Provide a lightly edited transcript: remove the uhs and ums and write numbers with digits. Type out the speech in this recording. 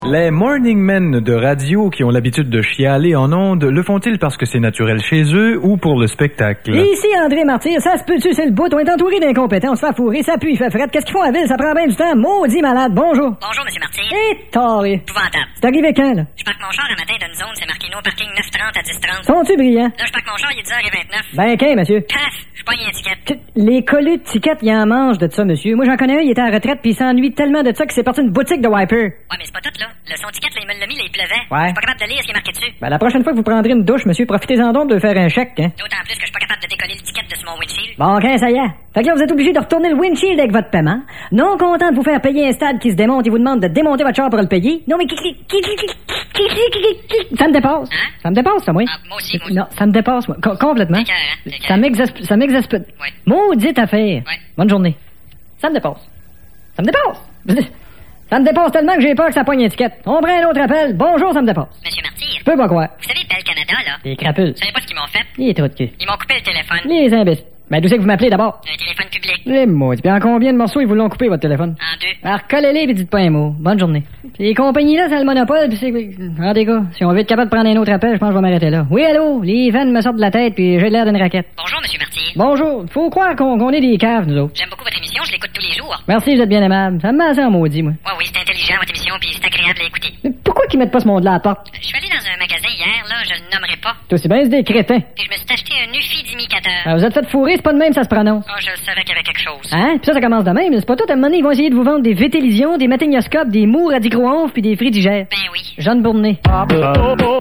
Les morning men de radio qui ont l'habitude de chialer en ondes, le font-ils parce que c'est naturel chez eux ou pour le spectacle? Et ici, André Martyr, ça se peut-tu, c'est le bout, on est entouré d'incompétents, on se fait fourrer, ça pue, il fait fret. Qu'est-ce qu'ils font à ville? Ça prend bien du temps. Maudit malade, bonjour. Bonjour, Monsieur Martyr. Et taré. Épouvantable. C'est arrivé quand, là? Je parque mon char un matin d'une zone, c'est marqué no parking 9h30 à 10h30. Sont-tu brillants? Là, je parque mon char, il est 10h29. Ben, qu'un, monsieur? Paf! Je pogne une étiquette. Les collus de tickets, ils en mangent de ça, monsieur. Moi, j'en connais un, il était à la retraite, puis il s'ennuie tellement de ça qu'il s'est parti une boutique de wiper. Ouais, mais c'est pas tout, là. Le son ticket, là, il me l'a mis, là, il pleuvait. Ouais. Je suis pas capable de lire ce qui est marqué dessus. Ben, la prochaine fois que vous prendrez une douche, monsieur, profitez-en donc de faire un chèque, hein. D'autant plus que je suis pas capable de décoller l'étiquette de sur mon windshield. Bon, OK, ça y est. Fait que là, vous êtes obligé de retourner le windshield avec votre paiement. Non content de vous faire payer un stade qui se démonte, il vous demande de démonter votre char pour le payer. Non, mais ça me dépasse. Hein? Ça me dépasse, ça, moi. Ah, moi aussi. Non, ça me dépasse, moi. Complètement. C'est Ça m'exaspère. Ouais. Maudite affaire. Ouais. Bonne journée. Ça me dépasse. Ça me dépasse. Ça me dépasse tellement que j'ai peur que ça pogne une étiquette. On prend un autre appel. Bonjour, ça me dépasse. Monsieur Martyr, Je peux pas croire. vous savez, Bell Canada, là, Les crapules. vous savez pas ce qu'ils m'ont fait? Les trous de cul. Ils m'ont coupé le téléphone. Les imbéciles. Ben, d'où c'est que vous m'appelez d'abord? Un téléphone public. Les maudits. Puis en combien de morceaux ils vous l'ont coupé, votre téléphone? En deux. Alors, collez-les pis dites pas un mot. Bonne journée. Puis les compagnies-là, c'est le monopole, pis c'est... Ah, des gars, si on veut être capable de prendre un autre appel, je pense que je vais m'arrêter là. Oui, allô? Les veines me sortent de la tête, puis j'ai l'air d'une raquette. Bonjour, Monsieur Martyr. Bonjour. Faut croire qu'on est des caves, nous autres. J'aime beaucoup votre émission, je l'écoute tous les jours. Merci, vous êtes bien aimable. Ça me met assez en maudit, moi. Ouais, oui, c'est intelligent, votre émission, puis c'est agréable à écouter. Mais pourquoi qu'ils mettent pas ce monde-là à la porte? Je suis allé dans un magasin hier, là, je le nommerai pas, C'est aussi bien, c'est des crétins. puis je me suis acheté un Ufi-dimicateur. Alors, vous êtes fait fourrer, c'est pas de même, ça se prononce. Oh, je savais qu'il y avait quelque chose. Hein? Puis ça commence de même. C'est pas tout. À un moment donné, ils vont essayer de vous vendre des vétélisions, des maténioscopes, des mours à dichroonphes puis des fridigères. Ben oui. Jeanne Bournet.